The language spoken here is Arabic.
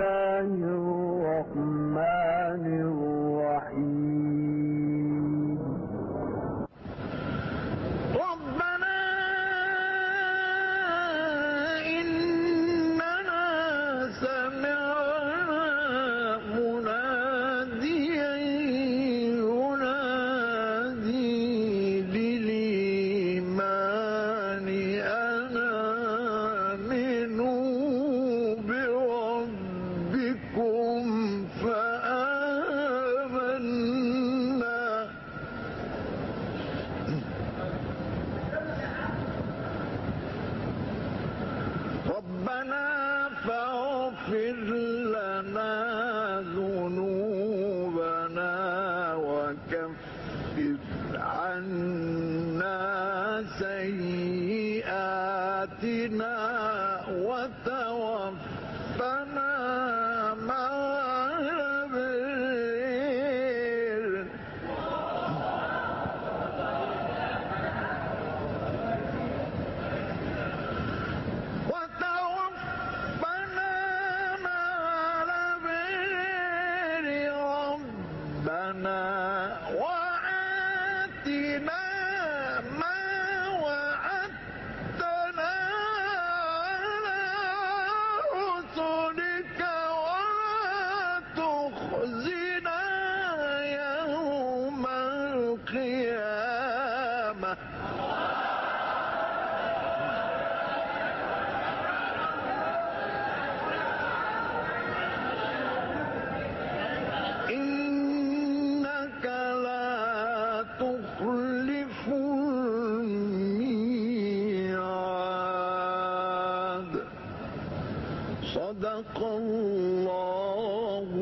الله الرحمن الرحيم ربنا إننا سمعنا مناديا ينادي للإيمان أن آمنوا بربكم فآمنا ربنا فاغفر لنا ذنوبنا وكفر عنا سيئاتنا وتوفنا مع الأبرار ربنا وآتنا ما وعدتنا على رسلك ولا تخزنا يوم القيامة إنك لا تخلف الميعاد صدق الله